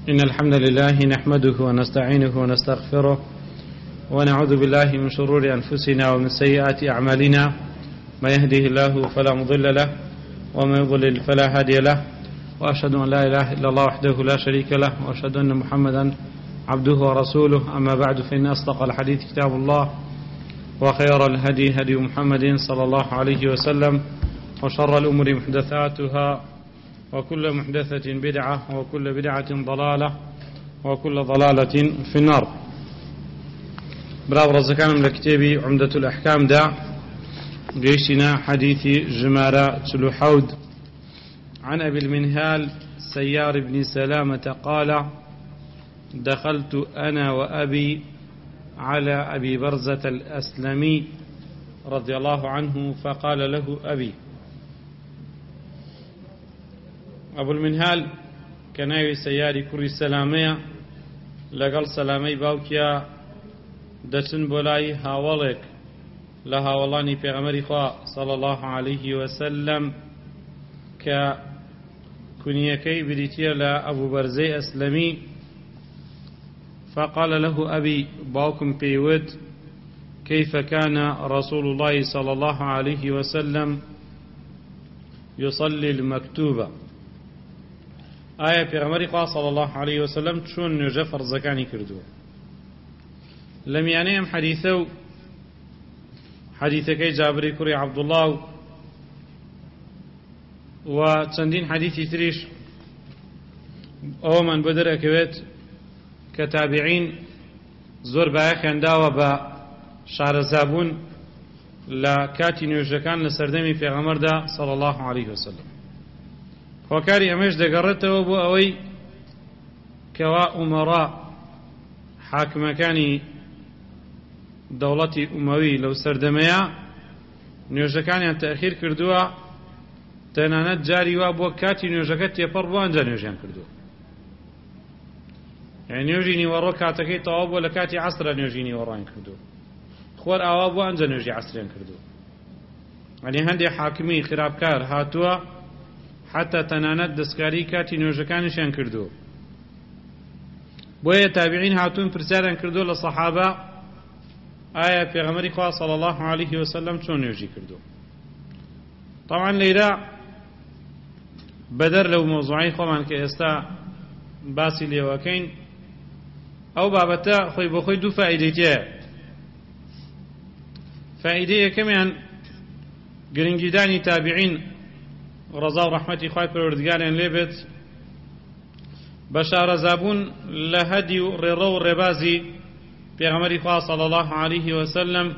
إن الحمد لله نحمده ونستعينه ونستغفره ونعوذ بالله من شرور أنفسنا ومن سيئات أعمالنا ما يهده الله فلا مضل له وما يضلل فلا هادي له وأشهد أن لا إله إلا الله وحده لا شريك له وأشهد أن محمدا عبده ورسوله. أما بعد فإن أصدق الحديث كتاب الله وخير الهدي هدي محمد صلى الله عليه وسلم وشر الأمور محدثاتها وكل محدثة بدعة وكل بدعة ضلالة وكل ضلالة في النار. براب رزقنا من كتابي عمدة الأحكام دا قيشنا حديث جمارة تلوحود عن أبي المنهال سيار بن سلامة قال: دخلت أنا وأبي على أبي برزة الأسلمي رضي الله عنه فقال له أبي. أبو المنهال كناوي سياري كري سلامية لقل سلامي باوكيا دچن بولاي هاولك لهاولاني پیغمبر خوا صلى الله عليه وسلم كنيكي بريتيا لأبو برزي أسلمي فقال له أبي باوكم بيود كيف كان رسول الله صلى الله عليه وسلم يصلي المكتوبة. آية پیغمبر خوا صلى الله عليه وسلم چون نوجه فرزكاني كردو لم يعنيهم حديثكي جابري كري عبد الله وچندين حديثي تريش او من بدر اكويت كتابعين زور بايخان داوة با شعر زابون لكاتي نوجكان لسردمي في غمر دا صلى الله عليه وسلم. وكاري أميش دقرته وبو أوي كوا أمراء حاكم كاني دولتي أموي لو سردميا نوجكان تأخير كردوا تنانت جاري وابو كاتي نوجكت يبربو أنجا نوجيان كردوا يعني نوجيني وروكاتكي طواب ولا كاتي عصر نوجيني وراين كردوا خور أوابو أنجا نوجي عصرين كردوا يعني هندي حاكمي خرابكار هاتوا حتى تنانت دسكاري كاتي نوجكانشان كردو بويا تابعين هاتون برسالان كردو للصحابة آية پیغمبر خوا صلى الله عليه وسلم چون نوجي كردو. طبعا ليرا بدر لو موضوعي خوان كإستا باسي ليوكين أو بابتا خوي بخوي دو فائدتين. فائدة كمان قرنجداني تابعين رضا ورحمتي خواهي پروردگارين لبت بشار زابون لهدي ريرو ربازي پیغمبر خواه صلى الله عليه وسلم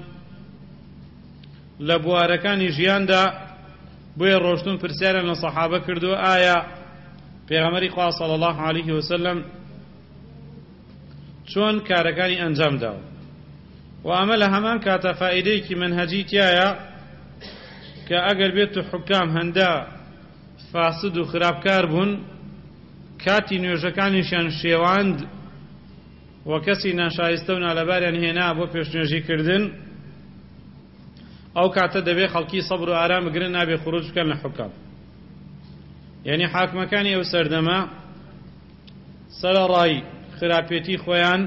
لبواركاني جيان دا بوي روشتون فرسالا لصحابة كردو آية پیغمبر خواه صلى الله عليه وسلم چون كاركاني انجام داو وعمل همان كاتا فائديك منهجيتي آية كأقل بيت حكام هندا فاسد و خرابکار بوون کاتی نوێژەکانیشیان شێواند و کەسی ناشایستە و نالەباریان هێنا بۆ پێشنوێژیکردن ئەو کاتە دەبێ خەڵکی سەبر و ئارام بگرن نابێ خروج بکەن لە حکام. یعنی حاکمەکانی ئەو سەردەمە سەرەڕای خراپێتی خۆیان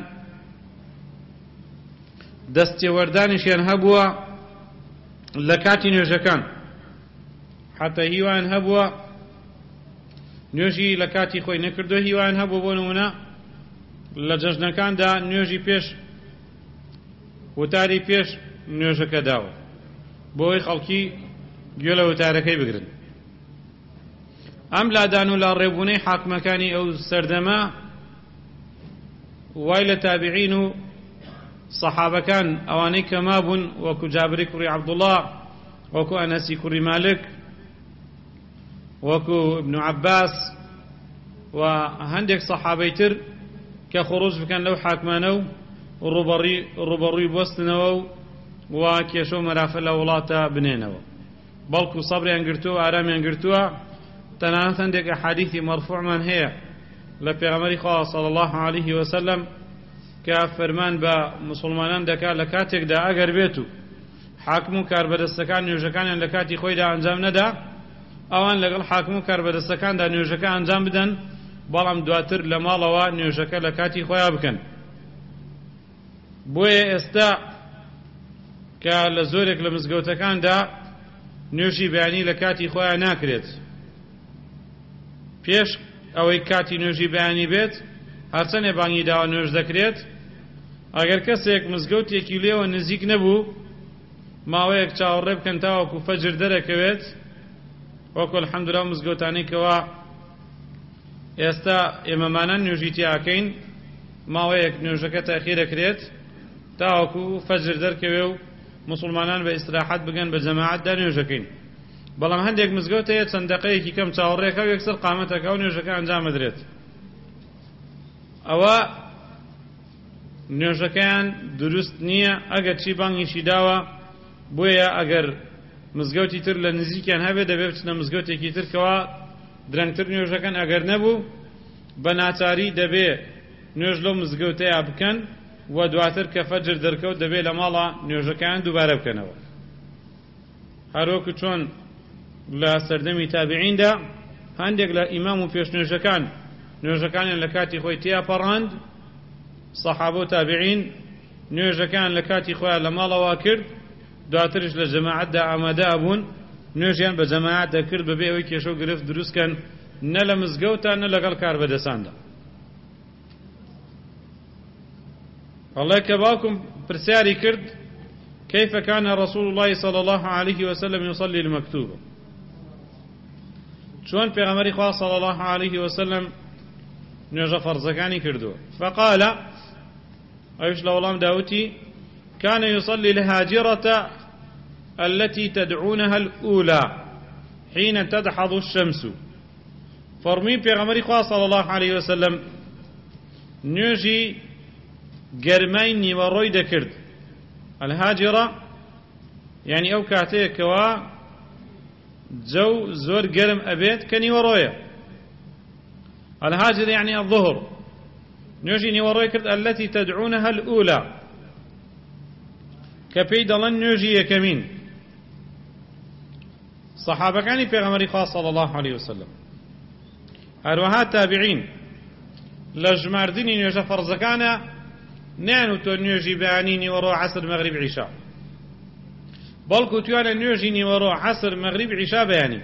دەستێوەردانیشیان هەبووە لە کاتی نوێژەکان حتى هیوان هەبووە نوێژی لە کاتی خۆی نەکردو هیوان هەبوو بۆ نمونە لە جەژنەکاندا نوێژی پێش وتاری پێش نوێژەکە داوە بۆی خەڵکی گوێ لە وتارەکەی بگرن. ئەم لادان و لاڕێبوونەی حاکمەکانی ئەو سەردەمە وای لە تابعین و سەحابەکان ئەوانەی کە مابوون وەکو جابری کوڕی عەبدوڵڵا وەکو ئەنەسی کوڕی مالک وكو ابن عباس وهندك صحابي تر كخروج كان لو حاكمانو الربري بوستنو وكيشو مرافل ولاتا بنينو بلكو صبري انقرتو آرامي انقرتو تنانت عندك أحاديث مرفوع من هي لبيغمري خواه صلى الله عليه وسلم كفرمان با مسلمانان دكا لكاتك دا اگر بيتو حاكمو كاربدستكان نيوجكان لكاتي خوي دا انجام ندا ئەوان لەگەڵ حاکم و کاربەدەستەکاندا نوێژەکە ئەنجام بدەن بەڵام دواتر لە ماڵەوە نوێژەکە لە کاتی خۆیان بکەن. بۆیە ئێستا کە لە زۆرێک لە مزگەوتەکاندا نوێژی بەیانی لە کاتی خۆیان ناکرێت، پێش ئەوەی کاتی نوێژی بەیانی بێت هەرچەندێ بانگی داوە نوێژ دەکرێت. ئەگەر کەسێک مزگەوتێکی لێوە نزیک نەبوو ماوەیەک چاوەڕێ بکەن تاوەکو فەجر دەرەکەوێت، وەکو الحەمدولله مزگەوتانەی کەوا ئێستا ئێمەمانان نوێژی تیاکەین ماوەیەک نوێژەکە تاخیر دەکرێت تاوەکو فەجر دەرکەوێ و مسلمانان بە ئیستراحەت بگەن بە جەماعەتدا نوێژەکەین. بەڵام هەندێک مزگەوت هەیە چەند دەقەیەکی کەم چاوەڕێەکە و یەکسەر قامەتەکە و نوێژەکە ئەنجام بدرێت. ئەوە نوێژەکەیان دروست نییە ئەگەر چی بانگیشی داوە. بۆیە ئەگەر مزگەوتی تر لە نزیکیان هەبێت دەبێت بچنە مزگەوتێکی تر کەوا درەنگتر نوێژەکەن. ئەگەر نەبوو بە ناچاری دەبێت نوێژ لەو مزگەوتەیە بکەن و دواتر کە فەجر دەرکەوت دەبێت لە ماڵە نوێژەکەیان دووبارە بکەنەوە. هەروەکو چۆن لە سەردەمی تابعیندا هەندێک لە ئیمام و پێشنوێژەکان نوێژەکانیان لە کاتی خۆی تیاپەڕاند، سەحابە و تابعین نوێژەکان لە کاتی خۆیان لە ماڵەوە کرد، دواترش لە جەماعەتدا ئامادە بوون نوێژیان بە جەماعەت دەکرد بەبێ ئەوەی کێشە و گرفت دروستکەن نە لە مزگەوتە نە لەگەڵ کاربەدەساندا. الله کە باوکم پرسیاری کرد كيف كان رسول الله صلى الله عليه وسلم يصلي المكتوبة، چۆن پێغەمبەری خوا صلى الله عليه وسلم نوێژە فەرزەکانی کردووە. فقال ئەوش لە وەڵام داوتی كان يصلي الهاجرة التي تدعونها الأولى حين تدحض الشمس. فەرمووی پێغەمبەری خوا صلى الله عليه وسلم نوێژی گەرمای نیوەڕۆی دەکرد. الهاجرة يعني ئەو کاتەیەکەوە جو زۆر گەرم ئەبێت کە نیوەڕۆیە. الهاجر يعني الظهر. نوێژی نیوەڕۆی کرد التي تدعونها الأولى کە پێی دەڵێن نوێژی یەکەمین. سەحابەکانی پێغەمبەری خوا صلی الله عليه وسلم هەروەها تابعین لە ژماردنی نوێژە فەرزەکانە نەیانوتۆ نوێژی بەیانی نیوەڕۆ عەسر مەغریب عیشا، بەڵکو توانە نوێژی نیوەڕۆ عەسر مەغریب عیشا بەیانی.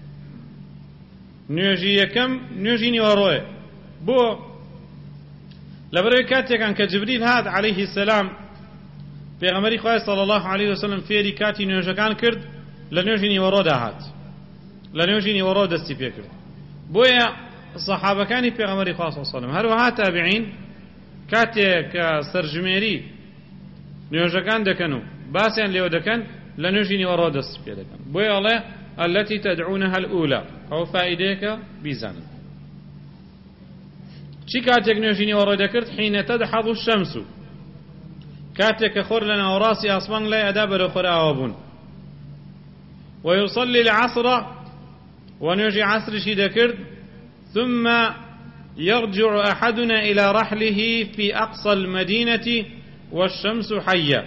نوێژی یەکەم نوێژی نیوەڕۆیە. بۆ لەبەرەوەی کاتێکان کە جبریل هات عەلەیهی السەلام پێغەمبەری خوا صلی الله عليه وسلم فێری کاتی نوێژەکان کرد لە نوێژی نیوەڕۆدا هات، لە نوێژی نیوەڕۆ دەستی پێ کرد. بۆیە سەحابەکانی پێغەمبەری خوا صلی الله عليه وسلم هەروەها تابعین کاتێک کە سەرژمێری نوێژەکان دەکەن و باسییان لێوە دەکەن لە نوێژی نیوەڕۆ دەستی پێ دەکەن. بۆیە ئەڵێ التي تدعونها الأولى ئەو فائیدەیەکە بیزانن. چی کاتێک نوێژی نیوەڕۆ دەکرد؟ حين تدحض الشمس، کاتێک کە خۆر لە ناوەڕاستی ئاسمان لای ئەدا بەرەو خۆر ئاوا بوون. ويصلي العصر، ونوێژی عەسرشی دەکرد. ثم يرجع أحدنا إلى رحله في أقصى المدينة والشمس حية.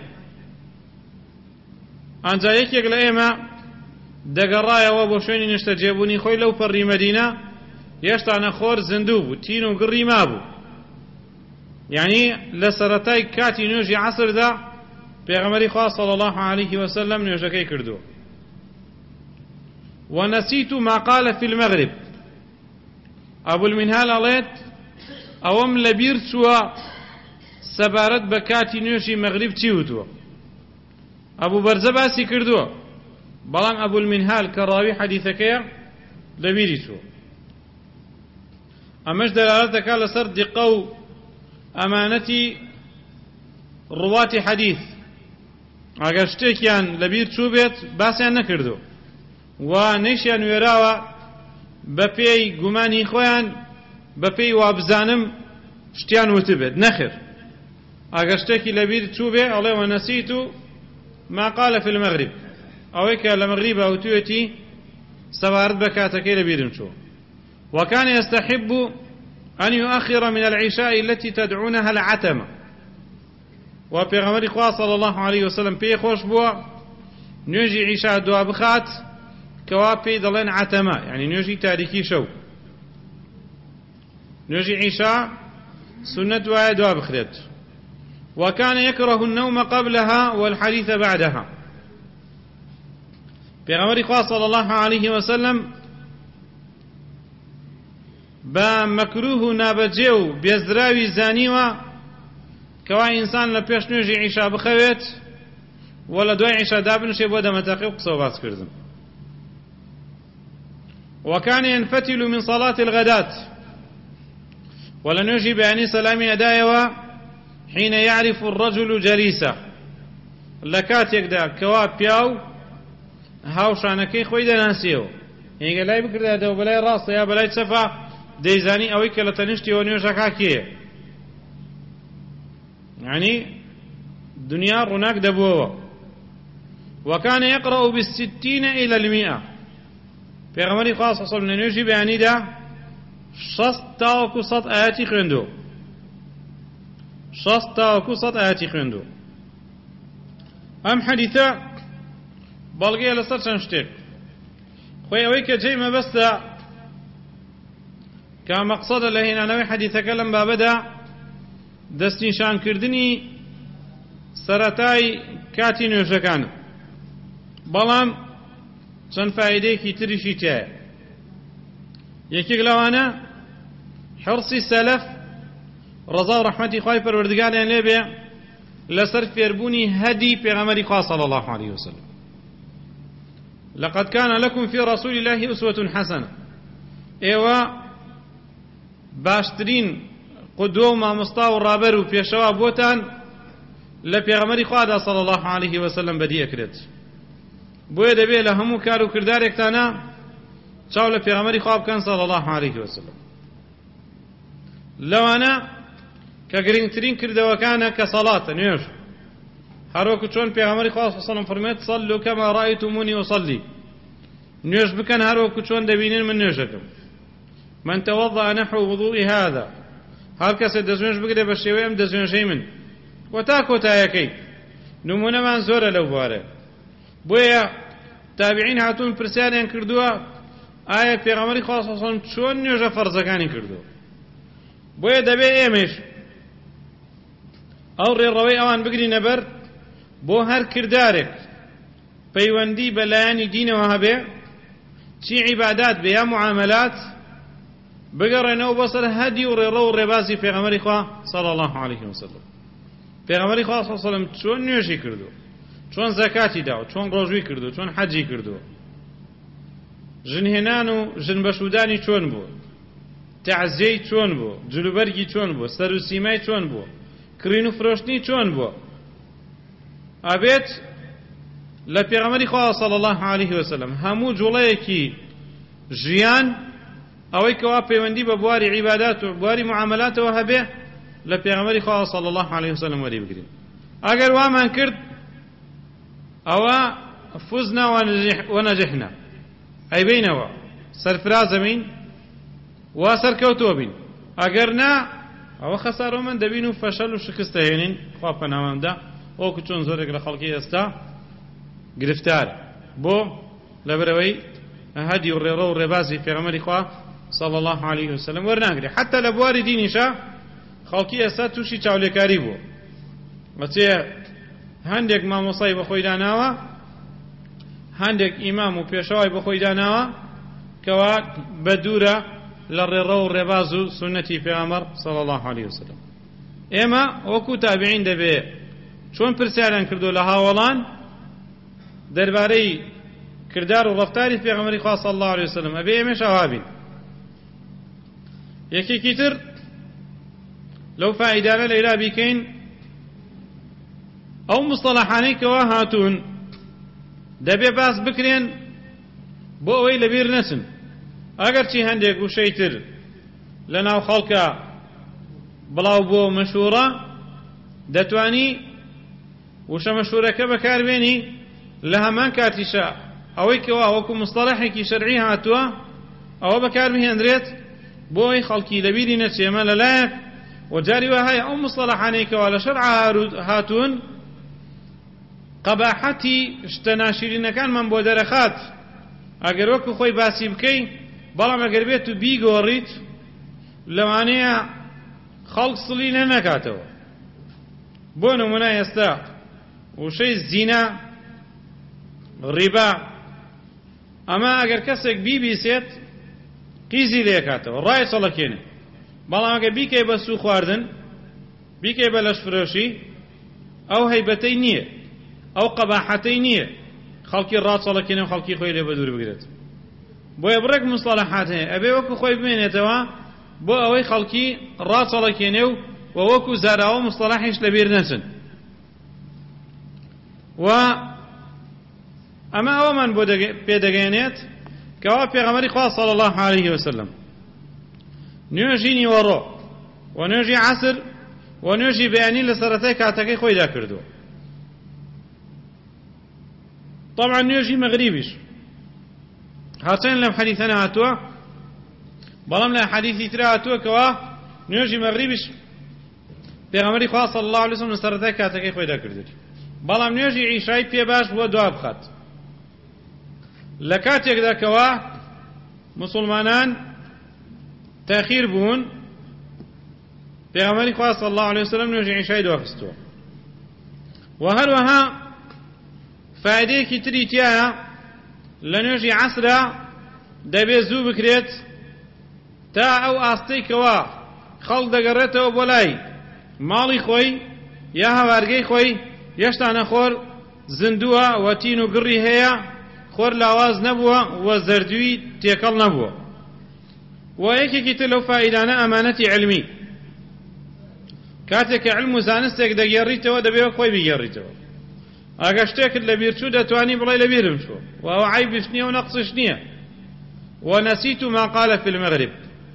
ئەنجا یەکێک لە ئێمە دەگەڕایەوە بۆ شوێنی نیشتەجێبوونی خۆی لەو پەڕی مەدینە، هێشتا نەخۆر زیندوو بوو، تین و گڕی مابوو. یعنی لە سەرەتای کاتی نوێژی عەسردا پێغەمبەری خوا صلی الله عليه وسلم نوێژەکەی کردووە. ونسيت ما قال في المغرب. أبو المنهال أڵێت ئەوەم لەبیر چووە سەبارەت بە کاتی نوێژی مەغریب چی وتووە. ئەبوو بەرزە باسی کردووە، بەڵام ئەبوو المنهال کە ڕاوی حەدیثەکەیە لەبیری چووە. ئەمەش دەلالەت دەکات لەسەر دیقە و ئەمانەتی ڕواتی حەدیث. ئەگەر شتێکیان لەبیر چوو بێت باسییان نەکردو و نەیشیان وێراوە بە پێی گومانی خۆیان بە پێی وابزانم شتیان وتبێت، نەخێر. ئەگەر شتێکی لەبیر چوو بێ ئەڵێ وەنەسیت و ما قال في المغرب، ئەوەی کە لە مەغریبە وتوێتی سەبارەت بە کاتەکەی لەبیرم چووە. وكان يستحب أن يؤخر من العشاء التي تدعونها العتمة. وبيغمبري خوا صلى الله عليه وسلم بي خوش بوا نوێژی عیشا دوا بخات کەوا پێی دەڵێن عەتەمە، یعنی نوێژی تاریکی شەو. نوێژی عیشا سنة وایە دوا بخرێت. وكان يكره النوم قبلها والحديث بعدها. پیغمبری خوا صلی الله علیه و سلم با مکروه و نابەجێ و بێزراوی زانیوە کەوا ئینسان لە پێش نوێژی عیشا بخەوێت و لە دوای عیشا دابنوشێ بۆ دەمەتەقی و قسە و باسکردن. وكان ينفتل من صلاة الغداة ولا نوێژی بەیانی سەلامی ئەدایەوە حين يعرف الرجل جليسه لە کاتێکدا کەوا پیاو هاوشانەکەی خۆی دەناسیەوە هێگە لای بکردێتەوە بەلای ڕاستە یا بەلای چەپە دەیزانی ئەوەی کە لە تەنیشتیەوە نوێژەکە کێیە، یعنی دنیا ڕووناک دەبووەوە. وكان يقرأ بالستين إلى المئة. پێغەمبەری خوا صلی الله علیه و سلم لە نوێژی بەیانیدا 60 تاوەکو 100 ئاەتی خوێندووە. 60 تاوەکو 100 ئاەتی خوێندووە. ئەم حەدیثە بەڵگەیە لەسەر چەند شتێک. خۆی ئەوەی کە جێی مەبەستە کە مەقسەدە لە هێنانەوەی حەدیثەکە لەم بابەدا دەستنیشانکردنی سەرەتای کاتی نوێژەکانە، بەڵام چەند فایدەیەکی تریشی تایە. یەکێک لەوانە حرسی سەلەف ڕەزا و ڕەحمەتی خوای پەروەردگاریان لێبێ لەسەر فێربوونی هەدی پێغەمبەری خوا صلی الله عليه وسلم. لقد كان لكم في رسول الله أسوة حسنة. ئێوە باشترین قودوە و مامۆستا و ڕابەر و پێشەوا بۆتان لە پێغەمبەری خوادا صلی الله عليه وسلم بەدی ئەکرێت. بۆیە دەبێت لە هەموو کار و کردارێکتانە چاو لە پێغەمبەری خوا بکەن صلی الله عليه وسلم. لەوانە کە گرنگترین کردەوەکانە کە سەڵاتە نوێژ، هەروەکو چۆن پێغەمبەری خوا صلی الله عليه وسلم فەرمێت صلوا كما رأيتموني أصلي. نوێژ بکەن هەروەکو چۆن دەبینن من نوێژەکەم. من توضأ نحو وضوء هذا. هەر کەسێک دەستنوێژ بگرێ بە شێوەی ئەم دەستنوێژەی من وەتا کۆتایەکەی. نمونەمان زۆرە لەو بوارە. بۆیە تابعین هاتوون پرسیاریان کردووە ئایا پێغەمبەری خوا صلی الله علیه و سلم چۆن نوێژە فەرزەکانی کردووە. بۆیە دەبێت ئێمەش ئەو ڕێڕەوەی ئەوان بگرینە بەر بۆ هەر کردارێک پەیوەندی بە لایەنی دینەوە هەبێ، چی عیبادات بێ یا معاملات، بگەڕێنەوە بەسەر هەدی و ڕێڕە و ڕێبازی پێغەمبەری خوا صلی الله عليه وسلم. پێغەمبەری خوا صلی الله عليه وسلم چۆن نوێژی کردووە، چۆن زەکاتی داوە، چۆن ڕۆژووی کردووە، چۆن حەجی کردووە، ژنهێنان و ژنبەشودانی چۆن بووە، تەعزیەی چۆن بووە، جلوبەرگی چۆن بووە، سەر و سیمای چۆن بووە، کڕین و فرۆشتنی چۆن بووە. ئەبێت لە پێغەمبەری خوا صلی الله عليه وسلم هەموو جوڵەیەکی ژیان ئەوەی کەوا پەیوەندی بە بواری عیبادات و بواری معاملاتەوە هەبێ لە پێغەمبەری خوا صلی الله عليه وسلم وەری بگرین. ئەگەر وامان کرد ئەوە فوزنا وەنەجحنا، ئەیبینەوە سەرفرازەبین وا سەرکەوتووە بین. ئەگەر نا ئەوە خەسارەمەند دەبین و فەشەل و شکست دەهێنین. خوا پەنامەمدا وەکو چۆن زۆرێک لە خەڵکی ئێستا گرفتار بۆ لەبەرەوەی هەدی و ڕێڕە و ڕێبازی پێغەمبەری خوا صلی الله عليه وسلم وەرناگرێ. حتى لە بواری دینیشە خەڵکی ئێستا تووشی چاولێکاری بووە. بەچێ هەندێک مامۆسای بەخۆی داناوە، هەندێک ئیمام و پێشەوای بەخۆی داناوە کەوا بە دوورە لە ڕێڕە و ڕێباز و سنەتی پێغەمبەر صلی الله عليه وسلم. ئێمە وەکو تابعین دەبێ چۆن پرسیاریان کردو لە هاوڵان دەربارەی کردار و ڕەفتاری پێغەمبەری خوا صلی الله عليه وسلم ئەبێ ئێمەش ئەوا بین. یەکێکی تر لەو فائیدانە لەیلا بیکەین ئەو مستەڵەحانەی کەوا هاتوون دەبێ باس بکرێن بۆ ئەوەی لەبیر نەچن. ئەگەرچی هەندێک وشەی تر لە ناو خەڵکە بڵاو بۆ مەشهوورە، دەتوانی وشە مەشهوورەکە بەکاربێنی لە هەمان کاتیشە ئەوەی کەوا وەکو مستەڵەحێکی شەرعی هاتووە ئەوە بەکاربهێنرێت بۆ ئەوەی خەڵکی لەبیری نەچێمە لەلایەک. وجاری وهەیە ئەو مستەڵەحانەی کەوا لە شەرع هاتوون قەباحەتی شتە ناشرینەکانمان بۆ دەرەخات ئەگەر وەکو خۆی باسی بکەی، بەڵام ئەگەر بێت و بیگۆڕیت لەوانەیە خەڵک سڵی لێ نەکاتەوە. بۆ نمونە ئێستا وشەی زینە، ڕیبا، ئەمە ئەگەر کەسێک بیبیسێت قیزی لێکاتەوە، ڕای چەڵەکێنێ. بەڵام ئەگەر بیکەی بە سوو خواردن، بیکەی بە لەشفرۆشی، ئەو هەیبەتەی نییە، ئەو قەباحەتەی نییە خەڵکی ڕاچەڵەکێنێ و خەڵکی خۆی لێ بە دوور بگرێت. بۆیە بڕێک مستەڵەحات هەیە، ئەبێ وەکو خۆی بمێنێتەوە بۆ ئەوەی خەڵکی ڕاچەڵەکێنێ و وەکو زاراوە مستەڵەحیش لەبیر نەچن. و ئەمە ئەوەمان بۆ پێدەگەێنێت کەوا پێغەمبەری خوا صلی الله علیه وسلم نوێژی نیوەڕۆ و نوێژی عەسر و نوێژی بەیانی لە سەرەتای کاتەکەی خۆیدا کردووە. طبعا نوێژی مەغریبیش هەرچەند لەم حەدیثەنە هاتووە، بەڵام لە حەدیثی ترە هاتووە کەوا نوێژی مەغریبیش پێغەمبەری خوا صلی الله علیه وسلم لە سەرەتای کاتەکەی خۆیدا کردووە. بەڵام نوێژی عیشای پێ باش بووە دوا بخات لە کاتێکدا کەوا مسلمانان تاخیر بوون، پێغەمبەری خوا صلی الله علیه وسلم نوێژی عیشای دواخستووە. و هەروەها فایدەیەکی تری تایە لە نوێژی عەسرە دەبێت زوو بکرێت تا ئەو ئاستەی کەوا خەڵک دەگەڕێتەوە بۆ لای ماڵی خۆی یا هەوارگەی خۆی یەشتانە خۆر زندووە و تین و گڕی هەیە، خۆر لاواز نەبووە و زەردووی تێکەڵ نەبووە. و یەکێکی تر لەو فائیدانە ئەمانەتی علمی، کاتێک کە علم و زانستێک دەگێڕیتەوە دەبێت خۆی بگێڕیتەوە. ئەگەر شتێکت لەبیر چوو دەتوانی بڵێ لەبیرم چووە و ئەوە عیبش نییە و نەقصش نییە. ونسيت ما قال في المغرب.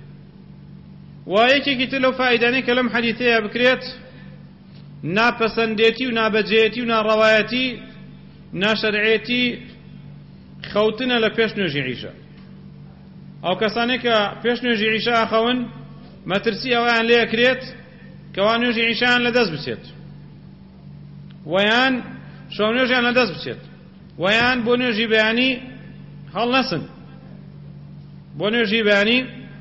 ويكي تلو فائداني كلام حديثي بكريت نا پسنديتي و نا بجيتي و نا روايتي نا شرعيتي خوتنا لپیش نوجي عيشا او كساني كا پیش نوجي عيشا اخوان ما ترسي اوان ليه كريت كوان نوجي عيشان لدز بسيت ويان شو نوجي لدز بسيت ويان بو نوجي بياني هل نسن بۆ نوێژی بەیانی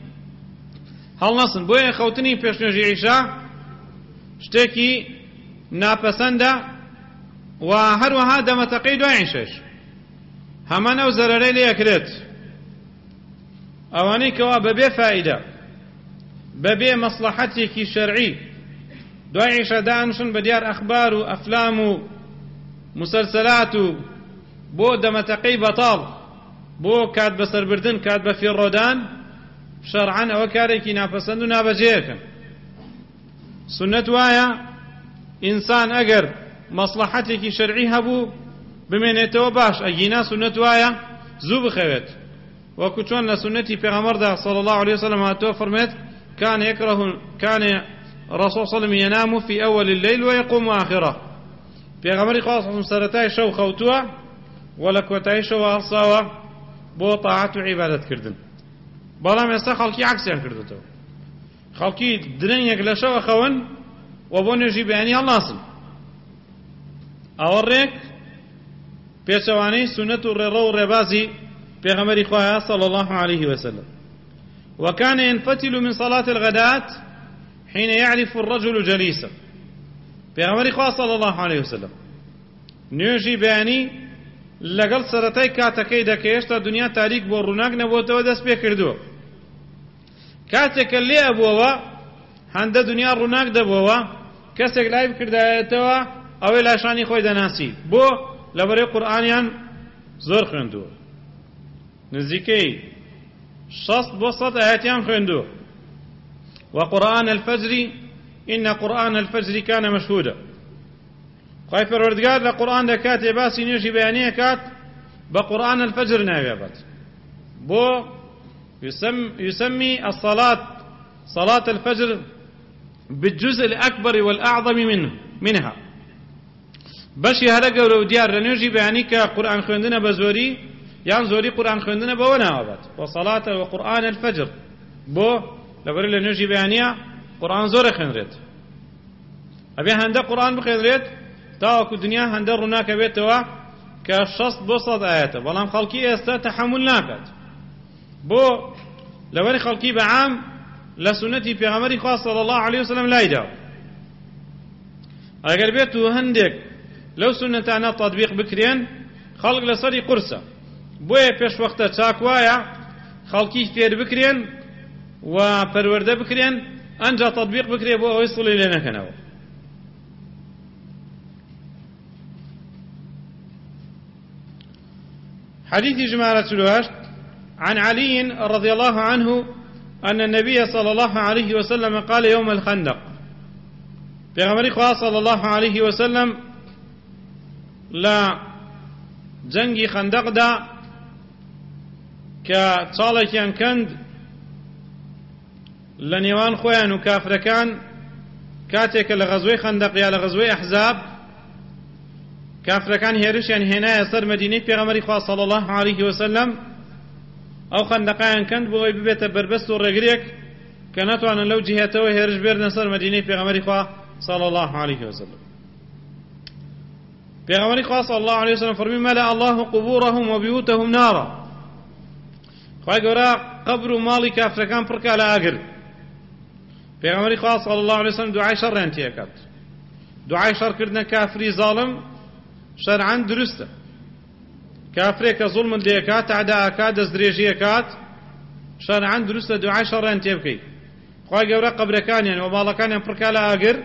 هەڵنەسن. بۆیە خەوتنی پێش نوێژی عیشا شتێکی ناپەسەندە و هەروەها دەمەتەقەی دوای عیشەش هەمان ئەو زەرەرەی لێکرێت. ئەوانەی کەوا بەبێ فائیدە بەبێ مەسلەحەتێکی شەرعی دوای عیشە دانشن بە دیار ئەخبار و ئەفلام و مسلسلات و بۆ دەمەتەقەی بەتاڵ بۆ کات بەسەربردن کات بە فێڕۆدان شەرعەن ئەوە کارێکی ناپەسەند و نابەجێیەکەن. سنەت وایە ئینسان ئەگەر مەسلەحەتێکی شەرعی هەبوو بمێنێتەوە باش، ئەگینا سنەت وایە زوو بخەوێت. وەکو چۆن لە سنەتی پێغەمبەردا صلی الله عليه وسلم هاتووە فەرمێت كان الرسول صلى الله عليه وسلم ينام في أول الليل ويقوم آخره. پێغەمبەری خوا سەرەتای شەو خەوتووە و لە کۆتایی شەوە هەڵساوە بۆ تاعات و عیبادەت کردن. بەڵام ئێستا خەڵکی عەکسیان کردوتەوە، خەڵکی درەنگێک لە شەوە خەون و بۆ نوێژی بەیانی هەڵناسن. ئەوە ڕێک پێچەوانەی سنەت و ڕێڕە و ڕێبازی پێغەمبەری خوایە صلی الله عليه وسلم. وكان ينفتل من صلاة الغداة حين يعرف الرجل جليسا. پێغەمبەری خوا صلی الله عليه وسلم نوێژی بەیانی لەگەڵ سەرەتای کاتەکەی دەکەوێت تا دنیا تاریک بۆ ڕووناک نەبووەتەوە دەست پێ کردووە. کاتێکە لێ ئەبووەوە هەندە دنیا ڕووناک دەبووەوە کەسێک لای بکردایەتەوە ئەوەی لاشانی خۆی دەناسی بۆ لەبەرەی قورئانیان زۆر خوێندووە، نزیکەی 60 بۆ 100 ئاەتیان خوێندووە. وقرآن الفجر إن قرآن الفجر كان مشهودا. خواهی پروردگار لقرآن دکات باسی نوێژی بەیانیە کات بە قرآن الفجر ناوێبەت بۆ يسمي الصلاة صلاة الفجر بالجزء الأكبر والأعظم منها. بەشی هەرە گەورە و دیار لە نوێژی بەیانی کە قورئان خوێندنە بە زۆری یان زۆری قورئان خوێندنە بەوە ناوەبەت وصلاة وقرآن الفجر بۆ لەبەر لە نوێژی بەیانیە قورئان زۆرە خوێنرێت. ئەبێ هەندە قورئان بخوێنرێت تاوەکو دنیا هەندە ڕووناکە بێتەوە کە 60 بۆ 100 ئاەتە، بەڵام خەڵکی ئێستا تەحەمل ناکات. بۆ لەوەری خەڵکی بەعام لە سونەتی پێغەمبەری خوا صلی الله علیه وسلم لایدا ئەگەر بێت و هەندێک لەو سونەتانە تەطبیق بکرێن خەڵک لەسەری قورسە بۆیە پێش وەختە چاکوایە خەڵکی فێر بکرێن و پەروەردە بکرێن ئەنجا تەطبیق بکرێ بۆ ئەوەی سڵی لێ نەکەنەوە. حديث جماعة 48 عن علي رضي الله عنه أن النبي صلى الله عليه وسلم قال يوم الخندق پیغمبر خدا صلى الله عليه وسلم لا جنگی خندق دا کە چاڵێکیان کەند لە نێوان خۆیان و کافرەکان کاتێکە لە غەزوەی خەندەق یا لە غەزوەی ئەحزاب کافرەکان هێرشیان هێنایە سەر مەدینەی پێغەمبەری خوا صلی الله علیه وسلم ئەو خەندەقیان کەند بۆ ئەوەی ببێتە بربەست و ڕێگرێک کە ناتوانن لەو جهەتەوە هێرش بێردنە سەر مەدینەی پێغەمبەری خوا صلی الله علیه وسلم. پێغەمبەری خوا صلی الله علیه وسلم فەرمی مەلأ الله قبورهم وبيوتهم نارا خوای گەورە قبر و ماڵی کافرەکان پڕکا لە ئاگر. پێغەمبەری خوا صلی الله علیه وسلم دوعای شەڕیان تێکات. دوعای شەڕکردنە کافری زاڵم شەرعەن دروستە. کافرێک کە زوڵمت لێ ئەکات تەعدا ئەکات دەستدرێژی ئەکات شەرعەن دروستە دوعای شەڕیان تێ بکەیت. خوای گەورە قبرەکانیان و ماڵەکانیان پڕکا لە ئاگر.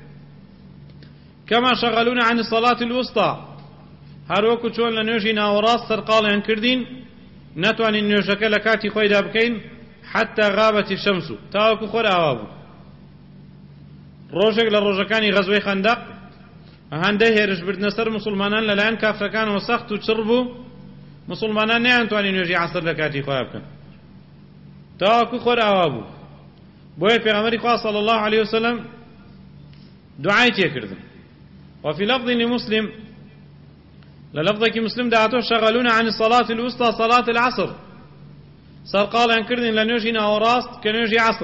كما شغلونا عن الصلاة الوسطى هەروەکو چۆن لە نوێژی ناوەڕاست سەرقاڵیان کردین ناتوانین نوێژەکە لە کاتی خۆیدا بکەین حتى غابت الشمس تاوەکو خۆر ئاوا بوو. ڕۆژێک لە ڕۆژەکانی غەزوەی خەندەق هەندەی هێرشبردنە سەر موسڵمانان لەلایەن کافرەکانەوە سەخت و چڕ بوو موسڵمانان نەیانتوانی نوێژی عەسر لە کاتی خۆیان بکەن تاوەکو خۆر ئاوا بوو. بۆیە پێغەمبەری خوا صلی الله علیه وسلم دوعای تێکردن. وفي لفظ لمسلم للفظك مسلم دعته شغلونا عن الصلاة الوسطى صلاة العصر سرقال انكردن لنوجي ناوراست كنوجي عصر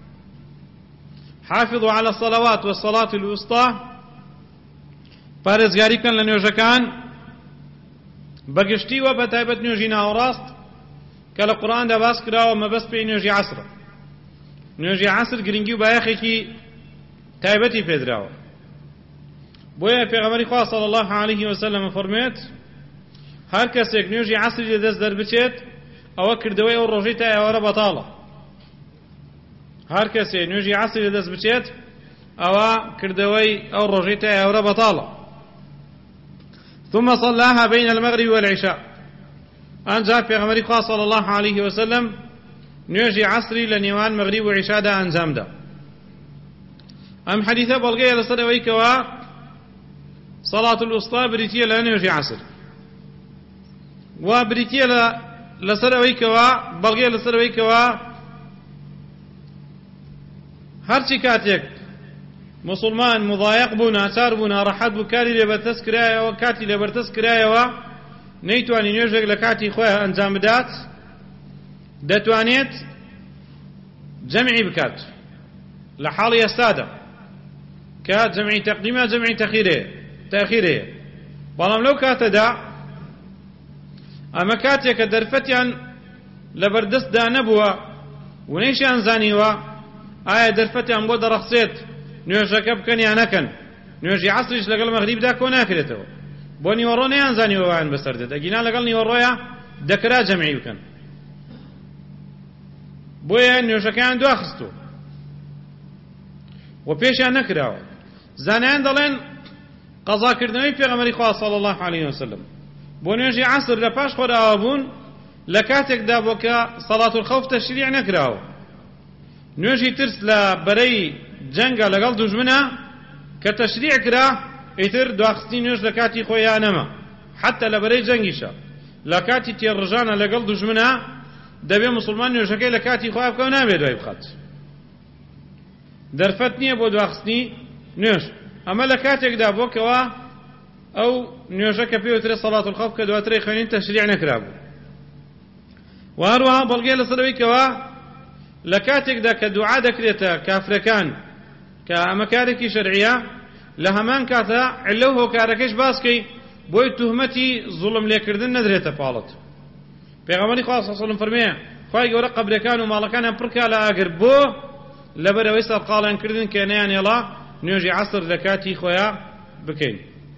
حافظوا على الصلوات والصلاة الوسطى پارێزگاری بکەن لە نوێژەکان بەگشتی وە بەتایبەت نوێژی ناوەڕاست کە لە قورئاندا باس کراوە مەبەست پێی نوێژی عەسرە. نوێژی عەسر گرنگی و بایەخێکی تایبەتی پێدراوە. بۆیە پێغەمبەری خوا صلی الله علیه وسلم فەرمێت هەر کەسێک نوێژی عەسری لەدەست دەربچێت ئەوە کردەوەی ئەو ڕۆژەی تا ئێوارە بەتاڵە. هەر کەسێک نوێژی عەسری لەدەست بچێت ئەوە کردەوەی ئەو ڕۆژەی تا ئێوارە بەتاڵە. ثم صلاها بين المغرب والعشاء ئەنجا پێغەمبەری خوا صلی الله علیه وسلم نوێژی عەسری لە نێوان مەغریب و عیشادا ئەنجامدا. ئەم حەدیثە بەڵگەیە لەسەر ئەوەی کەوا صلاة الوسطى بريتية لا نوجي عصر وبريتية لسر ويكوا بلغية لسر ويكوا هرچی کاتێک مسلمان مضايق بوو ناچار بوو ناڕەحەت بوو کاری لێبەرتەس کرایەوە کاتی لێبەرتەس کرایەوە نەیتوانی نوێژێک لە کاتی خۆیان ئەنجام بدات دەتوانێت جەمعی بکات لە حاڵی ئێستادا کە جەمعی تەقدیمە جەمعی تەخیرەیە. بەڵام لەو کاتەدا ئەمە کاتێکە دەرفەتیان لە بەردەستدا نەبووە و نەیشیان زانیوە ئایا دەرفەتیان بۆ دەڕەخسێت نوێژەکە بکەن یان نەکەن. نوێژی عەسریش لەگەڵ مەغریبدا کۆ ناکرێتەوە بۆ نیوەڕۆ نەیان زانیوە وایان بەسەر دێت ئەگینا لەگەڵ نیوەڕۆیە دەکرا جەمعی بکەن. بۆیە نوێژەکەیان دواخستووە و پێشیان نەکراوە. زانایان دەڵێن قەزاکردنەوەی پێغەمبەری خوا صلی الله علیه وسلم بۆ نوێژی عەسر لە پاش خۆر ئاوابوون لە کاتێکدا بۆ کە سەڵات الخەوف تەشریع نەکراوە. نوێژی ترس لە بەرەی جەنگە لەگەڵ دوژمنە کە تەشریع کرا ئیتر دواخستی نوێژ لە کاتی خۆیان نەما حتى لە بەرەی جەنگیشە لە کاتی تێڕژانە لەگەڵ دوژمنە دەبێ مسلمان نوێژەکەی لە کاتی خۆیان بکە و نابێت دوای بخات. دەرفەت نییە بۆ دواخستنی نوێژ. ئەمە لە کاتێکدا بۆکەوە ئەو نوێژەکە پێوترێت سەڵات الخەوف کە دواترەی خوێنین تەشریع نەکرابوو. و هەروەها بەڵگەیە لەسەرەوەی کەوە لە کاتێکدا کە دوعا دەکرێتە کافرەکان کە ئەمە کارێکی شەرعیە لە هەمان کاتە عیلە و هۆکارەکەش باسکەی بۆی توهمەتی زوڵم لێکردن نەدرێتە پاڵت. پێغەمبەری خوا صلی الله علیه و سلم فەرمێ خوای گەورە قەبرەکان و ماڵەکانیان پڕکا لە ئاگر بۆ لەبەرەوەی سەرقاڵیان کردن کە نەیانێڵا نوێژی عەسر لە کاتی خۆیان بکەین.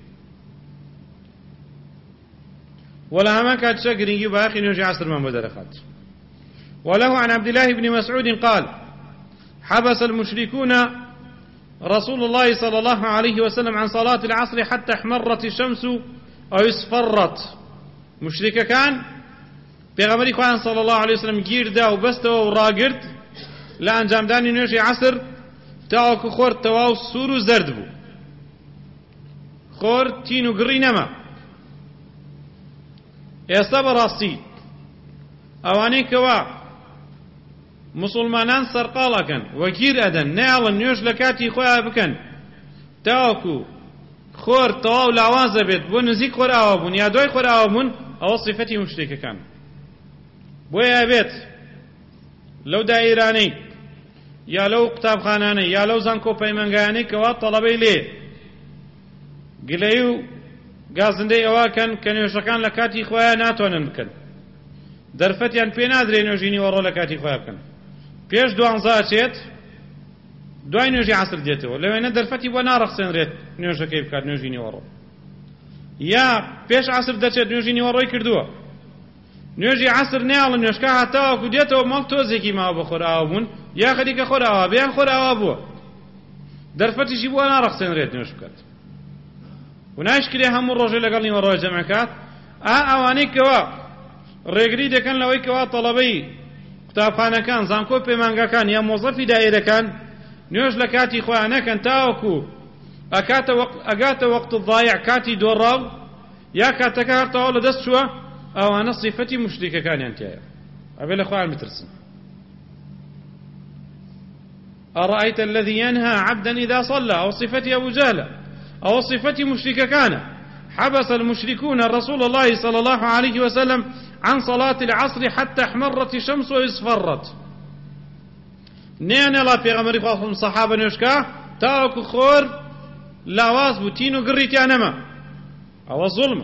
ولا همان كانت شجري باقي نرجع عصر من بدرخات. وله عن عبد الله بن مسعود قال حبس المشركون رسول الله صلى الله عليه وسلم عن صلاة العصر حتى احمرت الشمس أو اصفرت. مشرك كان بيغمري خوان صلى الله عليه وسلم جيردا وبسته وراقرد لأن جامداني نرجع عصر تاوك خور تواو سور زرد بو خور تينو قري نما ئێستا بەڕاستی ئەوانەی کەوا مسلمانان سەرقاڵەکەن وەگیر ئەدەن نەیاڵن نوێژ لە کاتی خۆیان بکەن تاوەکو خۆر تەواو لاوازە بێت بۆ نزیک خۆر ئاوا بوون یا دوای خۆر ئاوا بوون ئەوە سیفەتی مشتێکەکان بۆیە بێت لەو دائیرانەی یا لەو قوتابخانانەی یا لەو زانکۆ پەیمەنگایانەی کەوا تەڵەبەی لێ گلەی و گازندەی ئەوەکەن کە نوێژەکان لە کاتی خۆیان ناتوانن بکەن دەرفەتیان پێ نادرێ نوێژی نیوەڕۆ لە کاتی خۆیان بکەن پێش 12 چێت دوای نوێژی عەسر دێتەوە لەوێنە دەرفەتی بۆ ناڕەخسێنرێت نوێژەکەی بکات نوێژی نیوەڕۆ یا پێش عەسر دەچێت نوێژی نیوەڕۆی کردووە نوێژی عەسر نێڵە نوێژکە هاتاوەکو دێتەوە مەڵ تۆزێکی ماوە بە خۆرئاوا یا خەریکە خۆرئاوا بێ یان خۆرئاوا بووە دەرفەتیشی بۆ ناڕەخسێنرێت نوێژ بکات وناشکری هەموو ڕۆژێ لەگەڵ نیوەڕۆی جەمعکات ئەوانەی کەوا ڕێگری دەکەن لەوەی کەوا تەڵەبەی قوتابخانەکان زانکۆ پەیمانگەکان یا مۆزەفی دائیرەکان نوێژ لە کاتی خۆیان نەکەن تاوەکو ئەگاتە وەقت ضایع کاتی دۆڕاو یا کاتەکە هەرتەواو لە دەست چووە ئەوانە سیفەتی مشریکەکانیان تایە ئەبێ لە خۆیان بترسن. أرأيت الذي ينهى عبدا إذا صلى أو صفة أبو جهل أو صفة مشرك كان حبس المشركون رسول الله صلى الله عليه وسلم عن صلاة العصر حتى احمرت الشمس واصفرت. نيان الله پیغمبر خواهم صحابة نوشكا تاوك خور لاواز بوتين وقريت يانما أو الظلم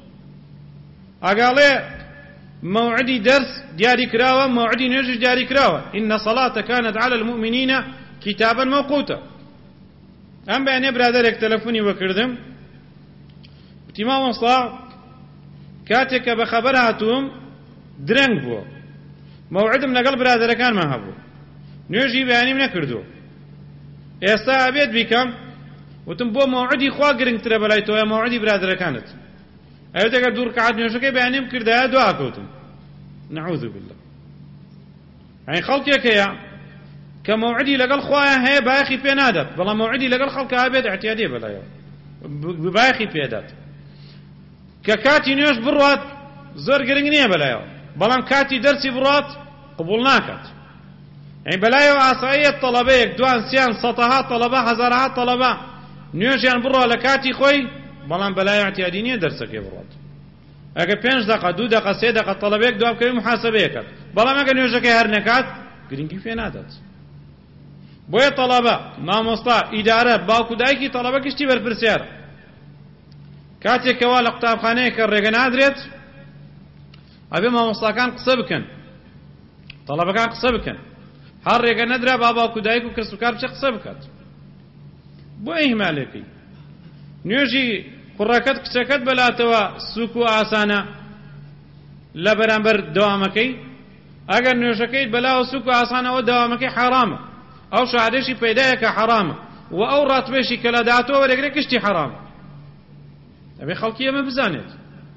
أقالي موعدي درس دياري كراوة موعدي نجي دياري كراوة إن صلاة كانت على المؤمنين كتابا موقوتا. ئەم بەیانێ برادەرێک تەلەفۆنی وەکردم وتی مامۆستا کاتێک کە بەخەبەر هاتووم درەنگ بووە مەوعدم لەگەڵ برادەرەکانمان هەبوو نوێژی بەیانیم نەکردووە ئێستا ئەبێت بیکەم وتم بۆ مەوعدی خوا گرنگترە بەلای تۆ یا مەوعدی برادەرەکانت ئەوێت ئەگەر دوو ڕکعات نوێژەکەی بەیانیم کردایە دواکەوتم نەعوذ بالله ئەی خەڵکێکەیە کە مەوعدی لەگەڵ خوایە هەیە بایەخی پێ نادات بەڵام مەوعدی لەگەڵ خەڵکە هەبێت احتیادێ بەلایەوە بایەخی پێدات کە کاتی نوێژ بڕوات زۆر گرنگ نییە بەلایەوە بەڵام کاتی دەرسی بڕوات قبوڵ ناکات ئەی بەلایەوە ئاساییەت تەڵەبەیەک دوان سیان سەتەها تەڵەبە هەزارها تەڵەبە نوێژیان بڕوا لە کاتی خۆی بەڵام بەلایەوە احتیادی نییە دەرسەکەی بڕوات ئەگە 5 دقە 2 دقە 3 دقە تەڵەبەیەک دوام بکەوی محاسەبەیەکات بەڵام ئەگە نوێژەکەی هەر نەکات گرنگی پێ نادات بۆیە تەڵەبە مامۆستا ئیدارە باوکو دایکی تەڵەبە گشتی بەرپرسیارە کاتێکەوە لە قوتابخانەیەکە ڕێگە نادرێت ئەبێ مامۆستاکان قسە بکەن تەڵەبەکان قسە بکەن هەر ڕێگە نەدرا با باوکو دایک و کەس و کار بچە قسە بکات بۆ ئیهمالێکی نوێژی کوڕەکەت کچەکەت بەلاتەوە سووک و ئاسانە لە بەرامبەر دەوامەکەی ئەگەر نوێژەکەیت بەلاوە سووک و ئاسانەوە دەوامەکەی حرامە ئەو شادێشی پەیدایە کە حرامە و ئەو ڕاتبێشی کە لە داهاتوە وەرەگرێ کشتی حرامە ئەبێ خەڵکی ئەمە بزانێت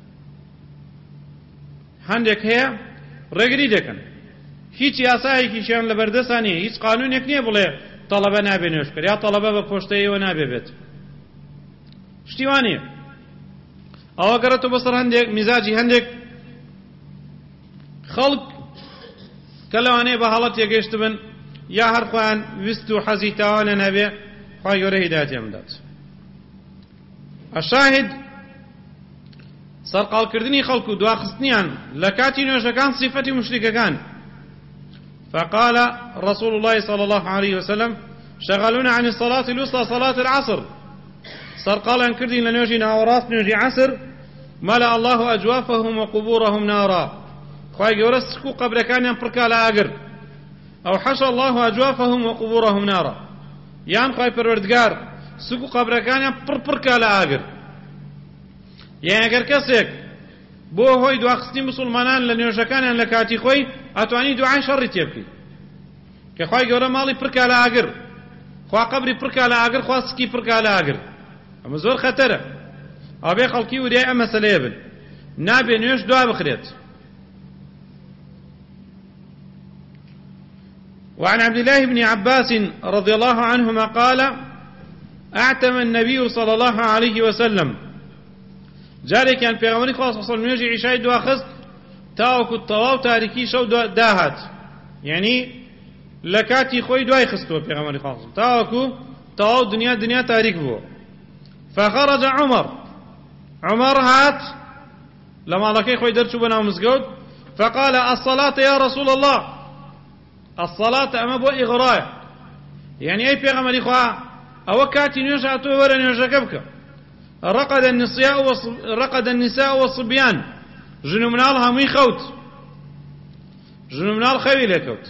هەندێک هەیە ڕێگری دەکەن هیچ یاسایەکیشیان لە بەردەستان نییە هیچ قانونێک نییە بڵێ تەڵەبە نابێ نوێژکەر یا تەڵەبە بە پۆشتەیەوە نابێ بێت شتی وانە ئەوە گەڕێتەوە بەسەر هەندێک میزاجی هەندێک خەڵک کە لەوانەیە بە هەڵەت یەگەیشت بن یا هەر خۆیان ویست و حەزی تاوانە نەبێ خوای گەورە هیدایەتیان بدات الشاهد سەرقاڵکردنی خەڵک و دواخستنیان لە کاتی نوێژەکان صفەتی مشریکەکان فقال رسول الله صلى الله عليه وسلم شغلونا عن الصلاة الوسطى صلاة العصر سرقالا كردين لنوجي ناوراس نوجي عصر ملأ الله أجوافهم وقبورهم نارا خواهي قورسكو قبر كان ينبركا لا أقر أو حشى الله أجوافهم وقبورهم نارا يان خواهي پروردگار سوق قبركان پرپركا لآگر يعني اگر كسيك بۆ هۆی دواخستی مسلمانان لە نوێژەکانیان لە کاتی خۆی ئەتوانی دوعای شەڕی تێ بکەی کە خوای گەورە ماڵی پڕکا لە ئاگر خوا قەبری پڕکا لە ئاگر خوا سکی پڕکا لە ئاگر ئەمە زۆر خەتەرە ئەبێ خەڵکی وریای ئەم مەسەلەیە بن نابێ نوێژ دوا بخرێت. وعن عبد الله بن عباس رضي الله عنهما قال أعتم النبي صلى الله عليه وسلم جاري كان في غمري خاص وصل نوێژی عیشای دواخست تاوەکو تەواو تاریکی شەو داهات يعني لە کاتی خۆی دوای خستووە پێغەمبەری خاص تاوەکو تەواو دنیا تاریک بووە. فخرج عمر هات لە ماڵەکەی خۆی دەرچوو بەناو مزگەوت فقال الصلاة يا رسول الله الصلاة أما بو إغراء يعني أي پێغەمبەری خوا ئەوە کاتی نوێژ هاتووە وەرە نوێژەکە بکە. رقد النساء والصبيان جنو منال هموي خوت جنو منال خوي لكوت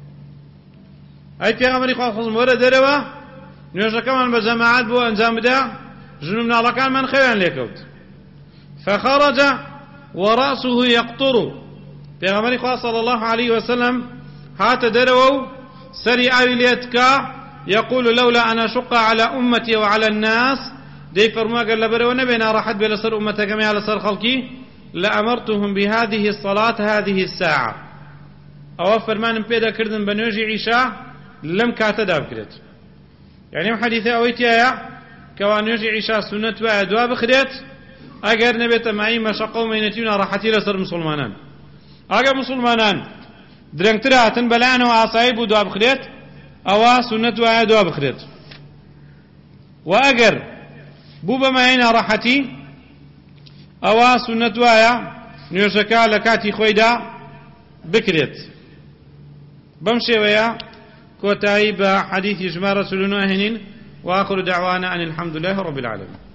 اي پیغمبري خو خصم ورا دروا نوجا كمان بجماعات بو انجام دا جنو منال كان من خوان لكوت فخرج وراسه يقطر پیغمبري خو صلى الله عليه وسلم هات دروا سري اويلتكا يقول لولا ان اشق على امتي وعلى الناس دي فرما قال لبرو نبينا راحت بلا سر امتك كما على سر خلقي لأمرتهم بهذه الصلاة هذه الساعة او فرمان بيدا كردن بنوجي عشاء لم كاتدا بكرت يعني حديثه اويتيا كوانوجي عشاء سنة وادوا بخريت اگر نبيت معي مشقه ومينتينا راحتي لسر مسلمانان اگر مسلمانان درنگتراتن بلانو عصايب ودوا بخريت او سنة وادوا بخريت واگر بوو بەمایە ڕەحەتی ئەوە سونەت وایە نوێژەکە لە کاتی خۆیدا بکرێت. بەم شێوەیە کۆتایی بە حەدیثی ژمارە 49 هێنین. وآخر دعوانا أن الحمد لله رب العالمين.